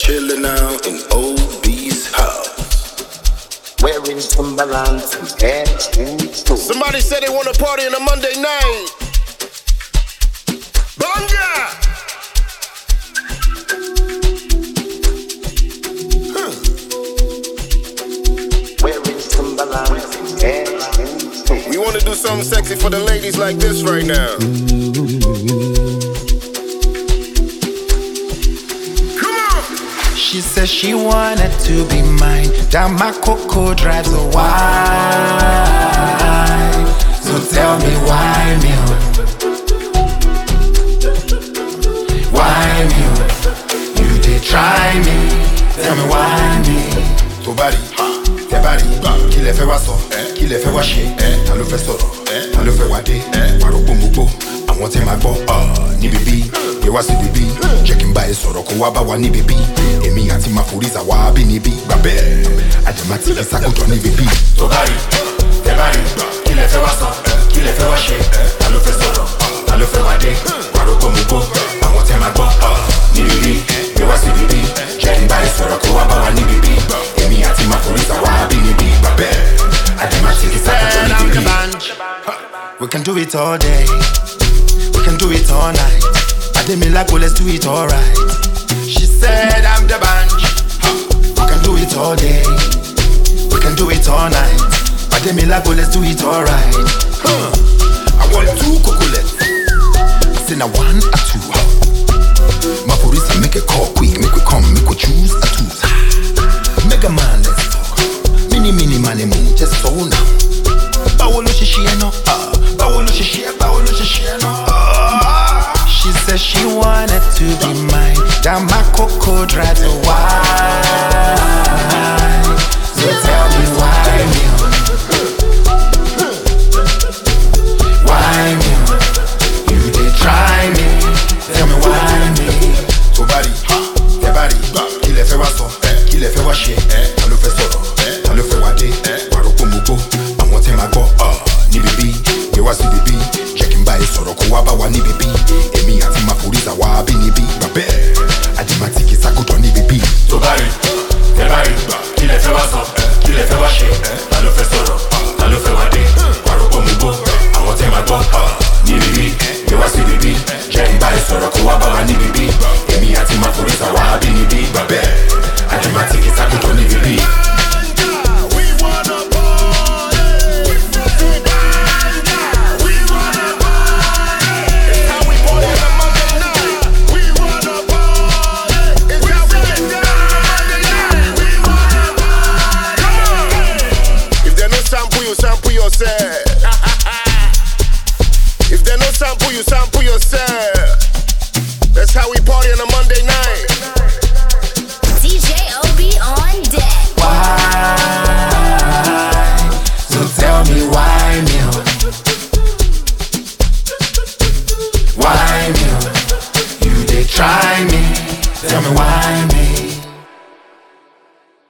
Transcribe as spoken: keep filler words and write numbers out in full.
chilling out in O B's house. Wearing Timberlands and pants in school. Somebody said they want to party on a Monday night. Banga! Huh. Wearing Timberlands and pants in school. We want to do something sexy for the ladies like this right now. She says she wanted to be mine. That my cocoa drives her wild. So tell me why me? Why me? You did try me. Tell me why me? Ton body, tes body, qui les fait wasson, qui les fait washer, t'as le fait soro, t'as le fait wade, waro bomugo, àwọn tí ma gbọ́ ní bíbí, gbé wá sí bíbí, jẹ́ kí n bá ẹ sọ̀rọ̀ kó wá bá wa ní bíbí, èmi àti Mafuriza wá bí níbí, gbà bẹ́ẹ̀, àjẹmátì kí sákòtò ní bíbí. Ton body, tes body, qui les fait wasson, qui les fait washer, t'as le fait sọ̀rọ̀, t'as le fait wade, waro bomugo, àwọn tí ma gbọ́ ní bíbí, gbé wá sí bíbí, jẹ́ kí n bá ẹ sọ̀rọ̀ kó wá bá wa ní bíbí. Me and my police are wabi ni be babe. I do my thing is like a We can do it all day. We can do it all night. I did me like, well, let's do it all right. She said I'm the bunch. We can do it all day. We can do it all night. I did me like, well, let's do it all right. Huh. I want two cocolettes. I say now one or two. My police make a call quick, make we come, make we choose a two. Mega man, let's talk. Mini, mini, money, money, just so now. Bawolo shishieno, ah. Bawolo shishie, bawolo shishieno, ah. She said she wanted to be mine. That my cocoa drives her wild. So tell me why me? Why me? You did try me. Tell me why me? Ton body, tes body, qui les fait wasson, qui les fait washer, t'as le fait soro, t'as le fait wade, waro bomugo, àwọn tí ma gbọ́ ní bíbí, gbé wá sí bíbí, jẹ́ kí n bá ẹ sọ̀rọ̀ kó wá bá wa ní bíbí, èmi àti Mafuriza wá bí níbí, bàbẹ́ àdìmátì kì í sákòtò ní bíbí. Ton body, tes body, qui les fait wasson, qui les fait washer, t'as le fait soro, t'as le fait wade, waro bomugo, àwọn tí ma gbọ́ ní bíbí, gbé wá sí bíbí, jẹ́ kí n bá ẹ sọ̀rọ̀ kó wá bá wa ní bíbí, èmi àti Mafuriza wá bí níbí, bàbẹ́.